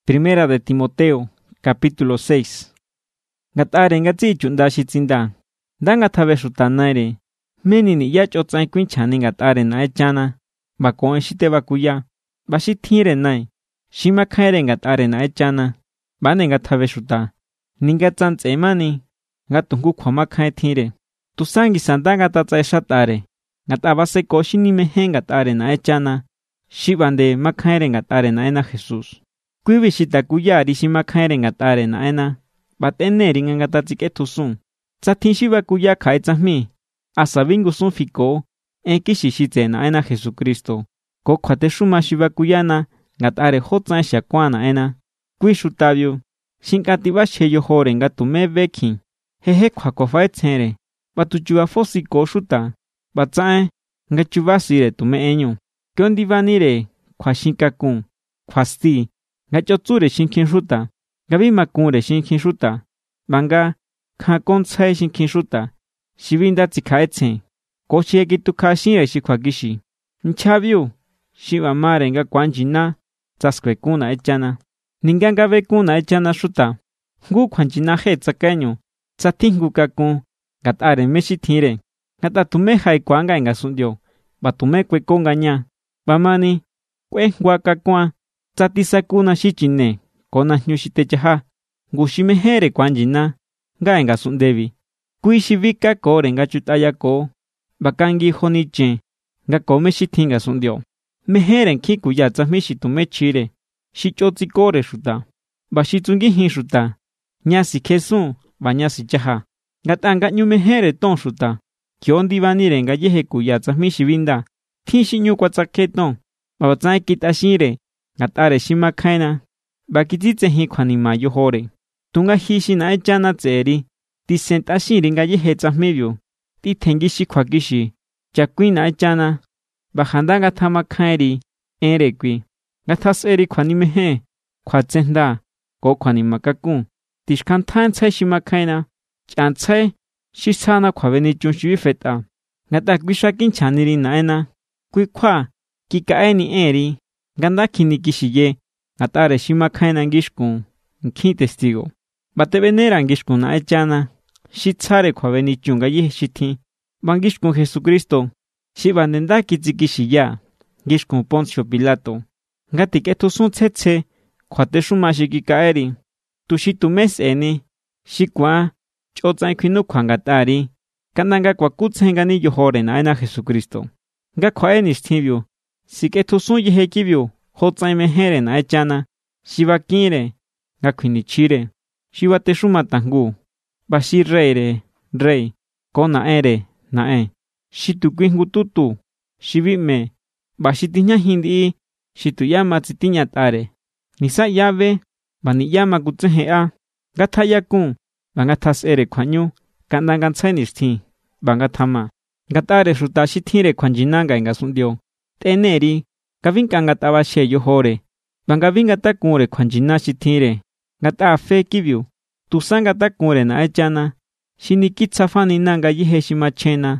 Primera de Timoteo, capítulo 6. Ngatare ngatsi chunda shitsinda. Danga thabe shutanaire. Menini ya chotsai kwinchani ngatare na echana. Bakon shite bakuya. Bashithire nai. Shima khaire ngatare na echana. Bane ngathabe shuta. Ninga tsantse mani. Ngatungu khwama khai thire. Tusangi sanda ngatatsa shatare. Ngatabase koshini mehe ngatare na echana. Shibande makhaire ngatare na ena Jesus. Kuivi shitakuya rishima khaire ngatare na ena. Bateneri ngatatsike tusun. Tsatin shibakuya khai tsahmi. Asabingu sun fiko. Enkishishite na ena Jesucristo. Ko khwate shuma shibakuyana ngatare hotsa shakwana ena. Kui shutabyo. Shinkatiba sheyo hore ngatume bekhin. Hehe khwakofa tsere. Batuchuba fosiko shuta. Batsae ngachubasire tume enyo. Kyondivanire khwashinkakun. Khwasti. Ngachotsure shinkin shuta. Gabi makunre shinkin shuta. Banga khakon tsai shinkin shuta. Shibinda tsikhaetsen. Koshie tukashinre shikwagishi. Nchabyo. Shiba mare nga kwanjina. Tsaskrekuna echana. Ninganga bekuna echana shuta. Ngu kwanjina he tsakaño. Tsatingu kakun. Gatare meshithire. Gata tume hai kwanga nga sundio. Batume kwe kongaña. Bamani. Kwe ngwa kakwa. Tsatisakuna shichine. Kona nyushitechaha. Ngushimehere kwanjina. Nga nga sundevi. Kuishivika kore nga chutayako. Bakangi honiche. Nga kome shithinga sundio. Meheren kiku ya tsahmishi tume chire. Shichotsi kore shuta. Bashitsungi hin shuta. Nyasi kesun. Banyasi chaha. Gatanga nyumehere ton shuta. Kyondi vanire nga yehe kuya tsahmishi vinda. Tinshi nyukwa tsaketon. Babatsai kitashire. Gatare shima khaina. Bakititse hi khwanima yohore. Tunga hishi na echana tseri. Tisentashiri nga yehe tsahmibyo. Titengi shikhwakishi. Chakwi na echana. Bajanda gathama khairi. Erekwi. Gathas eri khwanimehe. Khwatsenda. Ko khwanima kakun. Tishkanthan tsai shima khaina. Chantsai. Shisana khwaveni chunshi feta. Gata kwishakin chaniri naena. Kui khwa. Kikaeni eri. Ganda kini kishiye. Gatare shima khaina ngishkun. Nkhi testigo. Batebenera ngishkun na echana. Shitsare khwaveni chunga yehe shithi. Bangishkun Jesucristo. Shiba nenda kitsikishiya. Ngishkun Poncio Pilato. Ngati ketusun tsetse. Khwate shuma shikikaeri. Tushitumes eni. Shikwa. Chotsai kwinu kwangatari. Kananga kwa kutsengani yohore na ena Jesucristo. Nga kwaeni sthibyo. Siketusun yehekibyo. Hotsai mehere na echana. Shibakire. Nga kwinichire. Shibate shuma tangu. Bashi reire. Rey. Kona ere. Nae. Shitukwi tutu. Shibime. Bashitinya hindi. Shituyama tsitinya tare. Nisa yave. Baniyama kutsehea. Gatayakun. Bangatas ere kwanyu. Kandangan tsainisti. Bangatama. Gatare shuta shitire kwanjinanga inga sundio. Teneri. Gavinka taba she yohore. Bangavinga takure kwanjina shitire. Gata fe kibyu. Tusanga takure na echana. Shinikitsafani nanga yehe shimachena.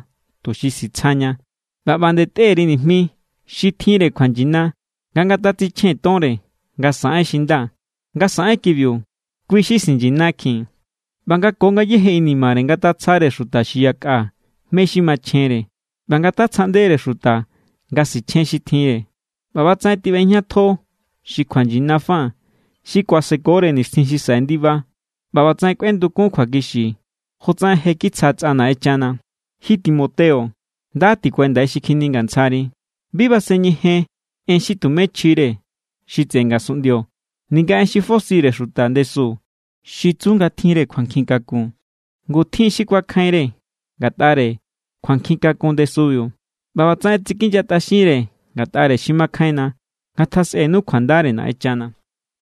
Tushisi Babande teri nihmi. Shitire kwanjina. Gangatati chen tore. Gasae shinda. Gasae kibyu. Kuishi sinjinakin. Banga konga yehe inimare ngata tsare shuta shiyaka. Meshi machere. Banga tatsandere shuta. Gasi chen shitire. Baba tsai tibenya to. Shikwanjina fa. Shikwasekore nistinshi saendiva. Baba tsai kwendu kun kwagishi. Hotsai heki tsatsana echana. Hi Timoteo. Dati kwenda ishikiningan tsari. Viva senyehe. En shitume chire. Shitsenga sundio. Niga en shifosire shuta ndesu. Shitsunga tire kwankinkakun. Ngutin shikwa khaire. Gatare. Kwankinkakun desuyo. Baba tsai tsikinja tashire. Gatare shima khaina. Gatas enu kwandare na echana.